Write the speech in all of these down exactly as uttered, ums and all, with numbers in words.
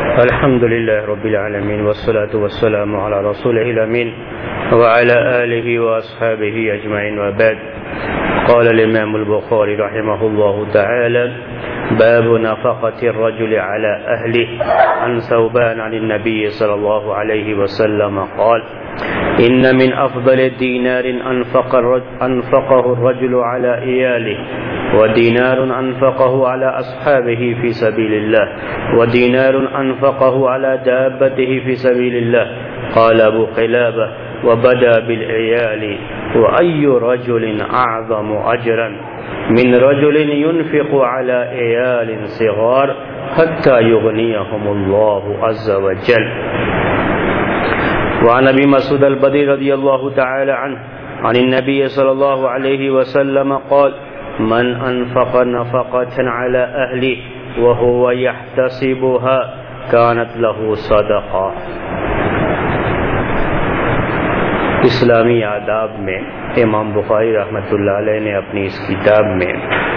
الحمد لله رب العالمين والصلاة والسلام على رسوله الأمين وعلى آله وأصحابه أجمعين وبعد. قال الإمام البخاري رحمه الله تعالى: باب نفقة الرجل على أهله. عن ثوبان عن النبي صلى الله عليه وسلم قال: إن من أفضل دينار أنفق أنفقه الرجل على عياله، ودينار أنفقه على أصحابه في سبيل الله، ودينار أنفقه على دابته في سبيل الله. قال أبو قلابة: وبدأ بالعيال، وأي رجل أعظم أجرا من رجل ينفق على عيال صغار حتى يغنيهم الله عز وجل. وعن أبي مسعود البدري رضي الله تعالى عنه عن النبي صلى الله عليه وسلم قال: من أنفق نفقة على أهله وهو يحتسبها كانت له صدقة. اسلامی آداب میں امام بخاری رحمۃ اللہ علیہ نے اپنی اس کتاب میں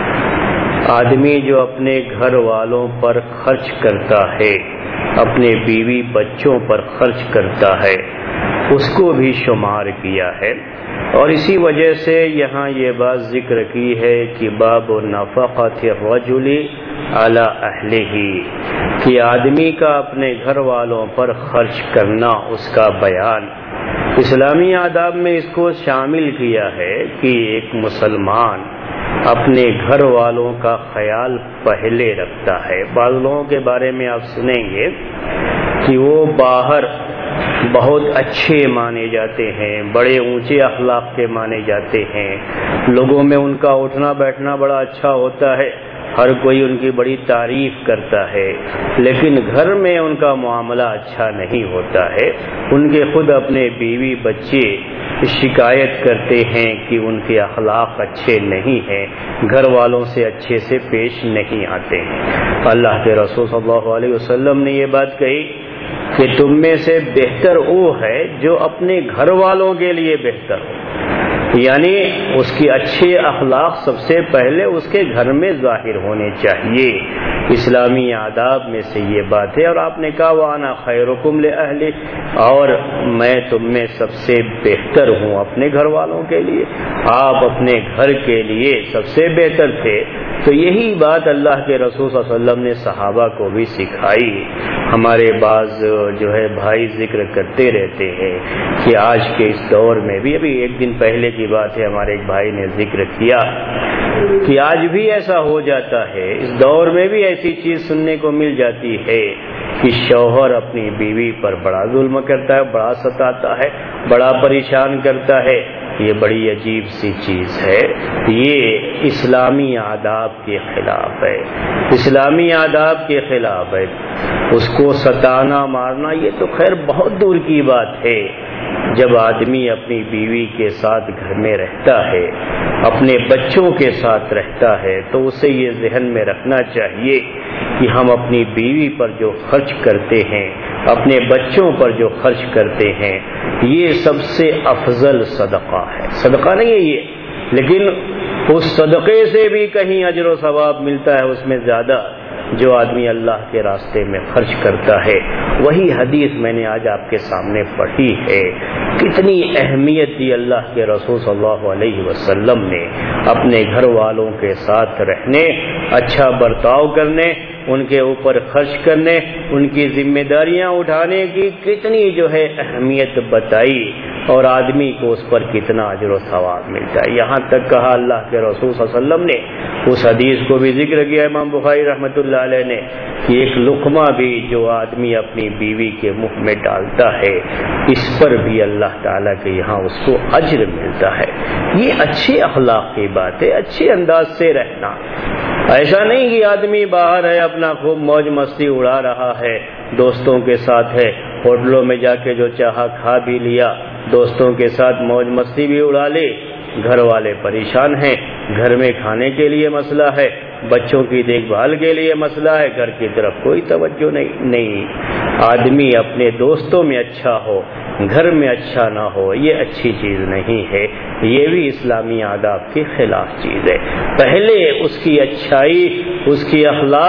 آدمی جو اپنے گھر والوں پر خرچ کرتا ہے، اپنے بیوی بچوں پر خرچ کرتا ہے، اس کو بھی شمار کیا ہے. اور اسی وجہ سے یہاں یہ بات ذکر کی ہے کہ باب نفقۃ الرجل علی اہلہ، کہ آدمی کا اپنے گھر والوں پر خرچ کرنا، اس کا بیان. اسلامی آداب میں اس کو شامل کیا ہے کہ ایک مسلمان اپنے گھر والوں کا خیال پہلے رکھتا ہے. بعض لوگوں کے بارے میں آپ سنیں گے کہ وہ باہر بہت اچھے مانے جاتے ہیں، بڑے اونچے اخلاق کے مانے جاتے ہیں، لوگوں میں ان کا اٹھنا بیٹھنا بڑا اچھا ہوتا ہے، ہر کوئی ان کی بڑی تعریف کرتا ہے، لیکن گھر میں ان کا معاملہ اچھا نہیں ہوتا ہے. ان کے خود اپنے بیوی بچے شکایت کرتے ہیں کہ ان کے اخلاق اچھے نہیں ہیں، گھر والوں سے اچھے سے پیش نہیں آتے ہیں. اللہ کے رسول صلی اللہ علیہ وسلم نے یہ بات کہی کہ تم میں سے بہتر وہ ہے جو اپنے گھر والوں کے لیے بہتر ہو، یعنی اس کی اچھے اخلاق سب سے پہلے اس کے گھر میں ظاہر ہونے چاہیے. اسلامی آداب میں سے یہ بات ہے. اور آپ نے کہا وَأَنَا خَيْرُكُمْ لِأَهْلِي، اور میں تم میں سب سے بہتر ہوں اپنے گھر والوں کے لیے. آپ اپنے گھر کے لیے سب سے بہتر تھے. تو یہی بات اللہ کے رسول صلی اللہ علیہ وسلم نے صحابہ کو بھی سکھائی. ہمارے بعض جو ہے بھائی ذکر کرتے رہتے ہیں کہ آج کے اس دور میں بھی، ابھی ایک دن پہلے کی بات ہے، ہمارے ایک بھائی نے ذکر کیا کہ آج بھی ایسا ہو جاتا ہے، اس دور میں بھی ایسی چیز سننے کو مل جاتی ہے کہ شوہر اپنی بیوی پر بڑا ظلم کرتا ہے، بڑا ستاتا ہے، بڑا پریشان کرتا ہے. یہ بڑی عجیب سی چیز ہے. یہ اسلامی آداب کے خلاف ہے، اسلامی آداب کے خلاف ہے. اس کو ستانا مارنا یہ تو خیر بہت دور کی بات ہے. جب آدمی اپنی بیوی کے ساتھ گھر میں رہتا ہے، اپنے بچوں کے ساتھ رہتا ہے، تو اسے یہ ذہن میں رکھنا چاہیے کہ ہم اپنی بیوی پر جو خرچ کرتے ہیں، اپنے بچوں پر جو خرچ کرتے ہیں، یہ سب سے افضل صدقہ ہے. صدقہ نہیں ہے یہ، لیکن اس صدقے سے بھی کہیں اجر و ثواب ملتا ہے اس میں زیادہ جو آدمی اللہ کے راستے میں خرچ کرتا ہے. وہی حدیث میں نے آج آپ کے سامنے پڑھی ہے. کتنی اہمیت دی اللہ کے رسول صلی اللہ علیہ وسلم نے اپنے گھر والوں کے ساتھ رہنے، اچھا برتاؤ کرنے، ان کے اوپر خرچ کرنے، ان کی ذمہ داریاں اٹھانے کی کتنی جو ہے اہمیت بتائی، اور آدمی کو اس پر کتنا اجر و ثواب ملتا ہے. یہاں تک کہا اللہ کے رسول صلی اللہ علیہ وسلم نے، اس حدیث کو بھی ذکر کیا امام بخاری رحمۃ اللہ علیہ نے، کہ ایک لقمہ بھی جو آدمی اپنی بیوی کے منہ میں ڈالتا ہے، اس پر بھی اللہ تعالیٰ کے یہاں اس کو اجر ملتا ہے. یہ اچھے اخلاق کی بات ہے، اچھے انداز سے رہنا. ایسا نہیں کہ آدمی باہر ہے، اپنا خوب موج مستی اڑا رہا ہے، دوستوں کے ساتھ ہے، ہوٹلوں میں جا کے جو چاہا کھا بھی لیا، دوستوں کے ساتھ موج مستی بھی اڑا لی، گھر والے پریشان ہیں، گھر میں کھانے کے لیے مسئلہ ہے، بچوں کی دیکھ بھال کے لیے مسئلہ ہے، گھر کی طرف کوئی توجہ نہیں نہیں آدمی اپنے دوستوں میں اچھا ہو، گھر میں اچھا نہ ہو، یہ اچھی چیز نہیں ہے. یہ بھی اسلامی آداب کے خلاف چیز ہے. پہلے اس کی اچھائی، اس کی اخلاق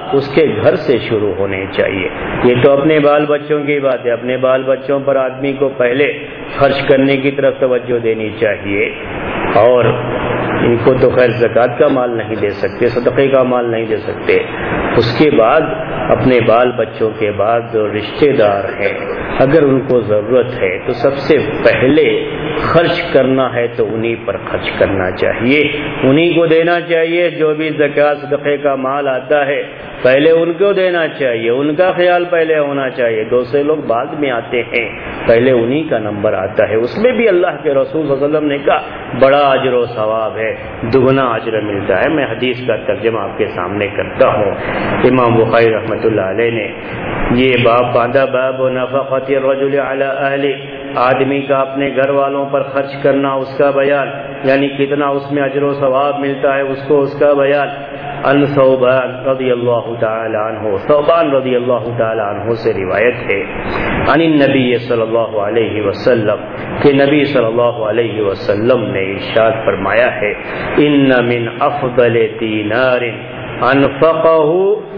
اس کے گھر سے شروع ہونے چاہیے۔ یہ تو اپنے بال بچوں کی بات ہے، اپنے بال بچوں پر آدمی کو پہلے خرچ کرنے کی طرف توجہ دینی چاہیے، اور ان کو تو خیر زکوٰۃ کا مال نہیں دے سکتے، صدقے کا مال نہیں دے سکتے، اس کے بعد اپنے بال بچوں کے بعد جو رشتہ دار ہیں اگر ان کو ضرورت ہے تو سب سے پہلے خرچ کرنا ہے تو انہی پر خرچ کرنا چاہیے، انہی کو دینا چاہیے۔ جو بھی زکوٰۃ صدقے کا مال آتا ہے پہلے ان کو دینا چاہیے، ان کا خیال پہلے ہونا چاہیے، دوسرے لوگ بعد میں آتے ہیں، پہلے انہی کا نمبر آتا ہے۔ اس میں بھی اللہ کے رسول صلی اللہ علیہ وسلم نے کہا بڑا اجر و ثواب ہے، دگنا اجر ملتا ہے۔ میں حدیث کا ترجمہ آپ کے سامنے کرتا ہوں۔ امام بخاری رحمۃ اللہ علیہ نے یہ باب باندھا، باب نفقۃ الرجل علی اہلہ، آدمی کا اپنے گھر والوں پر خرچ کرنا، اس کا بیان، یعنی کتنا اس میں اجر و ثواب ملتا ہے اس کو، اس کا بیان۔ ان ثوبان رضی اللہ تعالی عنہ، ثوبان رضی اللہ تعالی عنہ سے روایت ہے، عن النبی صلی اللہ علیہ وسلم کہ نبی صلی اللہ علیہ وسلم نے ارشاد فرمایا ہے، ان من افضل دینار انفقہ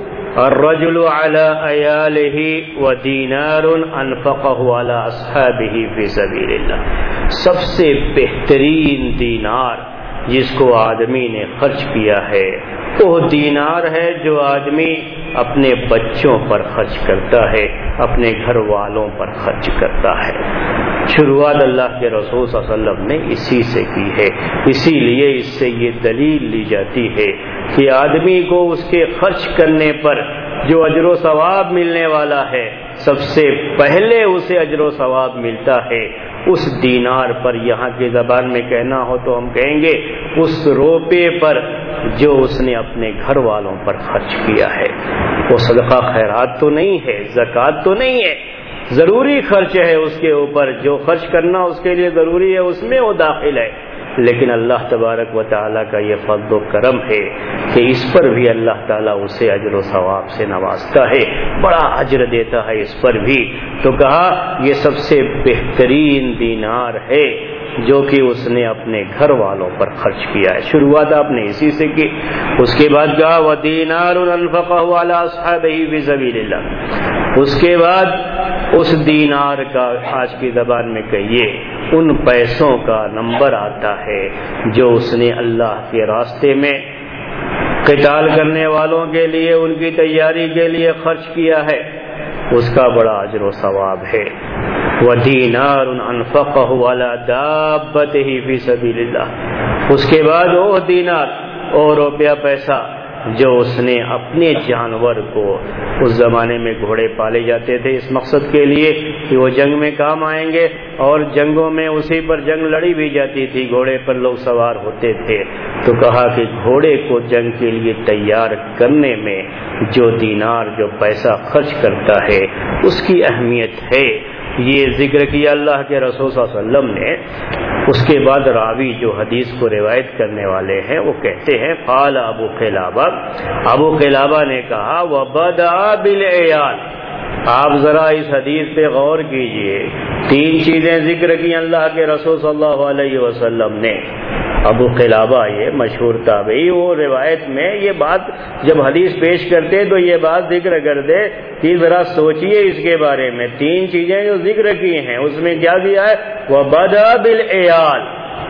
الرجل على عیالہ ودینار انفقہ على اصحابہ فی سبیل اللہ، سب سے بہترین دینار جس کو آدمی نے خرچ کیا ہے وہ دینار ہے جو آدمی اپنے بچوں پر خرچ کرتا ہے، اپنے گھر والوں پر خرچ کرتا ہے۔ شروعات اللہ کے رسول صلی اللہ علیہ وسلم نے اسی سے کی ہے، اسی لیے اس سے یہ دلیل لی جاتی ہے کہ آدمی کو اس کے خرچ کرنے پر جو اجر و ثواب ملنے والا ہے سب سے پہلے اسے اجر و ثواب ملتا ہے اس دینار پر، یہاں کی زبان میں کہنا ہو تو ہم کہیں گے اس روپے پر جو اس نے اپنے گھر والوں پر خرچ کیا ہے۔ وہ صدقہ خیرات تو نہیں ہے، زکوٰۃ تو نہیں ہے، ضروری خرچ ہے اس کے اوپر، جو خرچ کرنا اس کے لیے ضروری ہے اس میں وہ داخل ہے، لیکن اللہ تبارک و تعالیٰ کا یہ فضل و کرم ہے کہ اس پر بھی اللہ تعالیٰ اسے اجر و ثواب سے نوازتا ہے، بڑا اجر دیتا ہے اس پر بھی۔ تو کہا یہ سب سے بہترین دینار ہے جو کہ اس نے اپنے گھر والوں پر خرچ کیا ہے۔ شروعات آپ نے اسی سے کی، اس کے بعد کہا وَدِينَارٌ أَنفَقَهُ عَلَى أَصْحَابِهِ فِي سَبِيلِ اللَّهِ، اس کے بعد اس دینار کا آج کی زبان میں کہیے ان پیسوں کا نمبر آتا ہے جو اس نے اللہ کے راستے میں قتال کرنے والوں کے لیے ان کی تیاری کے لیے خرچ کیا ہے، اس کا بڑا اجر و ثواب ہے۔ وَدِينَارٌ أَنفَقَهُ عَلَى دَابَّتِهِ فِي سَبِيلِ اللَّهِ، اس کے بعد وہ دینار اور روپیہ پیسہ جو اس نے اپنے جانور کو، اس زمانے میں گھوڑے پالے جاتے تھے اس مقصد کے لیے کہ وہ جنگ میں کام آئیں گے، اور جنگوں میں اسی پر جنگ لڑی بھی جاتی تھی، گھوڑے پر لوگ سوار ہوتے تھے، تو کہا کہ گھوڑے کو جنگ کے لیے تیار کرنے میں جو دینار جو پیسہ خرچ کرتا ہے اس کی اہمیت ہے، یہ ذکر کیا اللہ کے رسول صلی اللہ علیہ وسلم نے۔ اس کے بعد راوی جو حدیث کو روایت کرنے والے ہیں وہ کہتے ہیں قال ابو قلابہ، ابو قلابہ نے کہا وَبَدَأَ بِالْعِيَالِ، آپ ذرا اس حدیث پہ غور کیجئے، تین چیزیں ذکر کی اللہ کے رسول صلی اللہ علیہ وسلم نے۔ ابو قلابہ یہ مشہور تابعی، وہ روایت میں یہ بات جب حدیث پیش کرتے تو یہ بات ذکر کرتے کہ ذرا سوچئے اس کے بارے میں، تین چیزیں جو ذکر کی ہیں اس میں کیا دیا ہے، وَبَدَأَ بِالْعِيَالِ،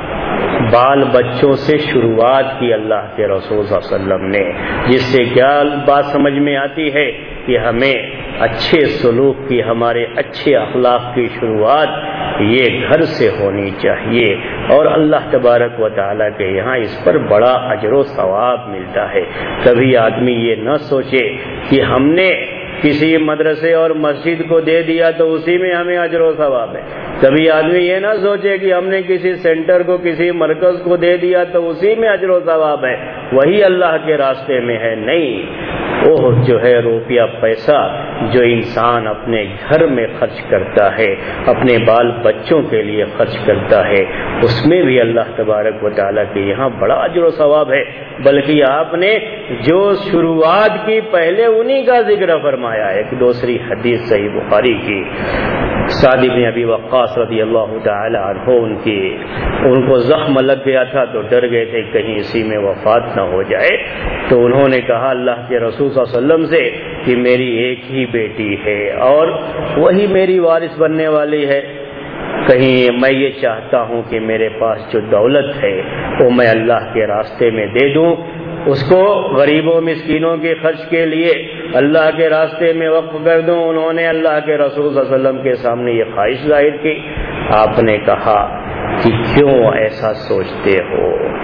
بال بچوں سے شروعات کی اللہ کے رسول صلی اللہ علیہ وسلم نے، جس سے کیا بات سمجھ میں آتی ہے کہ ہمیں اچھے سلوک کی، ہمارے اچھے اخلاق کی شروعات یہ گھر سے ہونی چاہیے، اور اللہ تبارک و تعالیٰ کے یہاں اس پر بڑا اجر و ثواب ملتا ہے۔ کبھی آدمی یہ نہ سوچے کہ ہم نے کسی مدرسے اور مسجد کو دے دیا تو اسی میں ہمیں اجر و ثواب ہے، کبھی آدمی یہ نہ سوچے کہ ہم نے کسی سینٹر کو، کسی مرکز کو دے دیا تو اسی میں اجر و ثواب ہے، وہی اللہ کے راستے میں ہے، نہیں، وہ جو ہے روپیہ پیسہ جو انسان اپنے گھر میں خرچ کرتا ہے، اپنے بال بچوں کے لیے خرچ کرتا ہے، اس میں بھی اللہ تبارک و تعالیٰ کے یہاں بڑا اجر و ثواب ہے، بلکہ آپ نے جو شروعات کی پہلے انہی کا ذکر فرمایا ہے۔ ایک دوسری حدیث صحیح بخاری کی سعد بن ابی وقاص رضی اللہ تعالی عنہ ان کی ان کو زخم لگ گیا تھا تو ڈر گئے تھے کہیں اسی میں وفات نہ ہو جائے، تو انہوں نے کہا اللہ کے رسول صلی اللہ علیہ وسلم سے کہ میری ایک ہی بیٹی ہے اور وہی میری وارث بننے والی ہے، کہیں میں یہ چاہتا ہوں کہ میرے پاس جو دولت ہے وہ میں اللہ کے راستے میں دے دوں، اس کو غریبوں مسکینوں کے خرچ کے لیے اللہ کے راستے میں وقف کر دوں۔ انہوں نے اللہ کے رسول صلی اللہ علیہ وسلم کے سامنے یہ خواہش ظاہر کی۔ آپ نے کہا کہ کیوں ایسا سوچتے ہو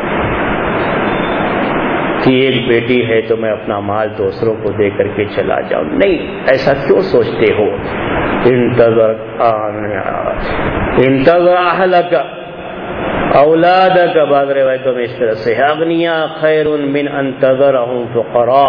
کہ ایک بیٹی ہے تو میں اپنا مال دوسروں کو دے کر کے چلا جاؤں؟ نہیں، ایسا کیوں سوچتے ہو؟ انتظر انتظر اہلک اولادک، بعض روایتوں میں اس طرح سے اغنیاء خیر من ان تذرهم فقراء،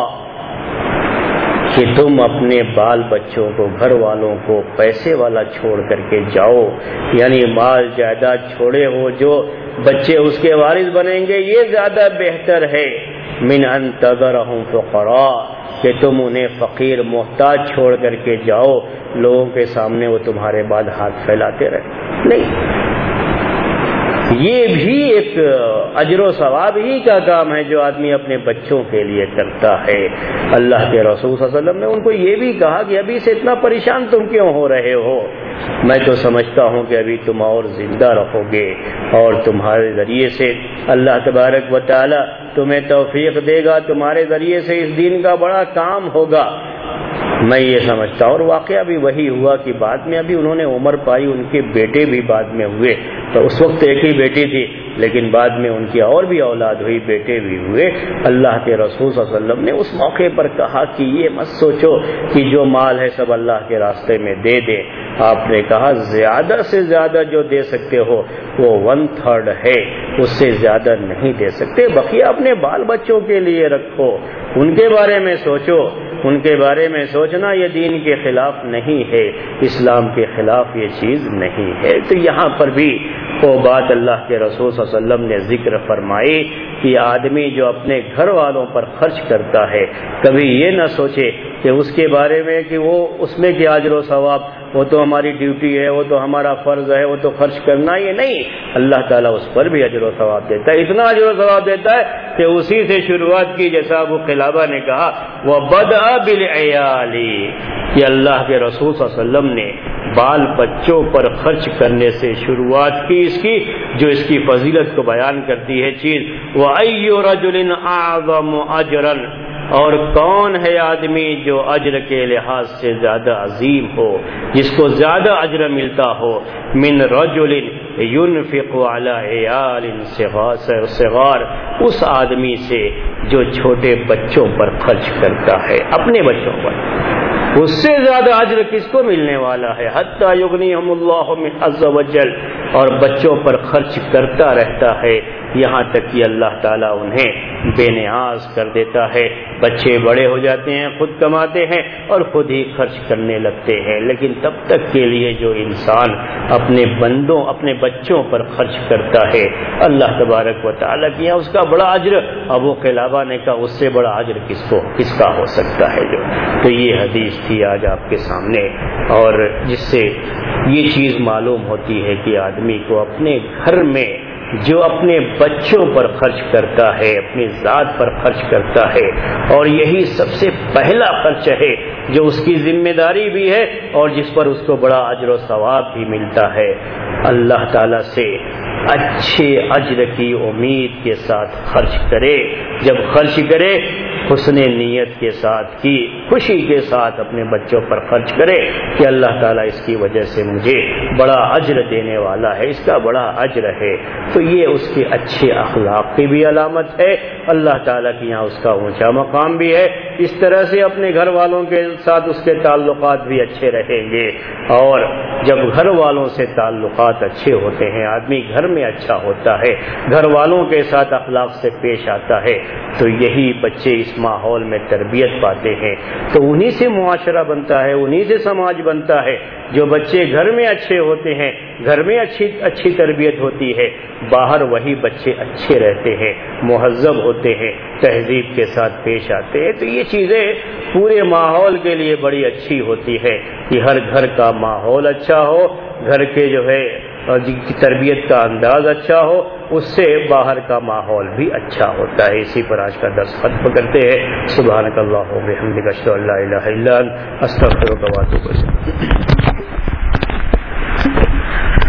کہ تم اپنے بال بچوں کو، گھر والوں کو پیسے والا چھوڑ کر کے جاؤ، یعنی مال جائیداد چھوڑے ہو جو بچے اس کے وارث بنیں گے، یہ زیادہ بہتر ہے من ان تذرهم فقراء، کہ تم انہیں فقیر محتاج چھوڑ کر کے جاؤ، لوگوں کے سامنے وہ تمہارے بعد ہاتھ پھیلاتے رہے۔ نہیں، یہ بھی ایک اجر و ثواب ہی کا کام ہے جو آدمی اپنے بچوں کے لیے کرتا ہے۔ اللہ کے رسول صلی اللہ علیہ وسلم نے ان کو یہ بھی کہا کہ ابھی سے اتنا پریشان تم کیوں ہو رہے ہو؟ میں تو سمجھتا ہوں کہ ابھی تم اور زندہ رہو گے اور تمہارے ذریعے سے اللہ تبارک و تعالی تمہیں توفیق دے گا، تمہارے ذریعے سے اس دین کا بڑا کام ہوگا، میں یہ سمجھتا ہوں۔ اور واقعہ بھی وہی ہوا کہ بعد میں ابھی انہوں نے عمر پائی، ان کے بیٹے بھی بعد میں ہوئے، تو اس وقت ایک ہی بیٹی تھی لیکن بعد میں ان کی اور بھی اولاد ہوئی، بیٹے بھی ہوئے۔ اللہ کے رسول صلی اللہ علیہ وسلم نے اس موقع پر کہا کہ یہ مت سوچو کہ جو مال ہے سب اللہ کے راستے میں دے دیں، آپ نے کہا زیادہ سے زیادہ جو دے سکتے ہو وہ ون تھرڈ ہے، اس سے زیادہ نہیں دے سکتے، بقیہ اپنے بال بچوں کے لیے رکھو، ان کے بارے میں سوچو۔ ان کے بارے میں سوچنا یہ دین کے خلاف نہیں ہے، اسلام کے خلاف یہ چیز نہیں ہے۔ تو یہاں پر بھی وہ بات اللہ کے رسول صلی اللہ علیہ وسلم نے ذکر فرمائی کہ آدمی جو اپنے گھر والوں پر خرچ کرتا ہے کبھی یہ نہ سوچے کہ اس کے بارے میں کہ وہ اس میں کیا اجر و ثواب، وہ تو ہماری ڈیوٹی ہے، وہ تو ہمارا فرض ہے، وہ تو خرچ کرنا، یہ نہیں، اللہ تعالیٰ اس پر بھی اجر و ثواب دیتا ہے، اتنا اجر و ثواب دیتا ہے کہ اسی سے شروعات کی، جیسا ابو قلابہ نے کہا وَبَدَأَ بِالْعِيَالِ، کہ اللہ کے رسول صلی اللہ علیہ وسلم نے بال بچوں پر خرچ کرنے سے شروعات کی اس کی، جو اس کی فضیلت کو بیان کرتی ہے چیز۔ وَأَيُّ رَجُلٍ أَعْظَمُ أَجْرًا، اور کون ہے آدمی جو اجر کے لحاظ سے زیادہ عظیم ہو، جس کو زیادہ اجر ملتا ہو، من رجل ينفق على عيال صغار، اس آدمی سے جو چھوٹے بچوں پر خرچ کرتا ہے، اپنے بچوں پر، اس سے زیادہ اجر کس کو ملنے والا ہے؟ حتی یغنیہم اللہ من عز وجل، اور بچوں پر خرچ کرتا رہتا ہے یہاں تک کہ اللہ تعالیٰ انہیں بے نیاز کر دیتا ہے، بچے بڑے ہو جاتے ہیں، خود کماتے ہیں اور خود ہی خرچ کرنے لگتے ہیں، لیکن تب تک کے لیے جو انسان اپنے بندوں اپنے بچوں پر خرچ کرتا ہے اللہ تبارک و تعالیٰ کی یہاں اس کا بڑا اجر، ابو قلابہ نے کہا اس سے بڑا اجر کس کو کس کا ہو سکتا ہے جو۔ تو یہ حدیث تھی آج آپ کے سامنے، اور جس سے یہ چیز معلوم ہوتی ہے کہ آدمی کو اپنے گھر میں جو اپنے بچوں پر خرچ کرتا ہے، اپنی ذات پر خرچ کرتا ہے، اور یہی سب سے پہلا خرچ ہے جو اس کی ذمہ داری بھی ہے اور جس پر اس کو بڑا اجر و ثواب بھی ملتا ہے، اللہ تعالیٰ سے اچھے اجر کی امید کے ساتھ خرچ کرے۔ جب خرچ کرے حسن نیت کے ساتھ، کی خوشی کے ساتھ اپنے بچوں پر خرچ کرے کہ اللہ تعالیٰ اس کی وجہ سے مجھے بڑا اجر دینے والا ہے، اس کا بڑا اجر ہے، تو یہ اس کے اچھے اخلاق کی بھی علامت ہے، اللہ تعالیٰ کی یہاں اس کا اونچا مقام بھی ہے۔ اس طرح سے اپنے گھر والوں کے ساتھ اس کے تعلقات بھی اچھے رہیں گے، اور جب گھر والوں سے تعلقات اچھے ہوتے ہیں، آدمی گھر میں اچھا ہوتا ہے، گھر والوں کے ساتھ اخلاق سے پیش آتا ہے، تو یہی بچے اس اس ماحول میں تربیت پاتے ہیں تو انہی سے معاشرہ بنتا ہے، انہی سے سماج بنتا ہے۔ جو بچے گھر میں اچھے ہوتے ہیں، گھر میں اچھی اچھی تربیت ہوتی ہے، باہر وہی بچے اچھے رہتے ہیں، مہذب ہوتے ہیں، تہذیب کے ساتھ پیش آتے ہیں۔ تو یہ چیزیں پورے ماحول کے لیے بڑی اچھی ہوتی ہے کہ ہر گھر کا ماحول اچھا ہو، گھر کے جو ہے تربیت کا انداز اچھا ہو، اس سے باہر کا ماحول بھی اچھا ہوتا ہے۔ اسی پر آج کا درس ختم کرتے ہیں۔ سبحانک اللہم و بحمدک، اشہد ان لا الہ الا انت، استغفرک و اتوب الیک۔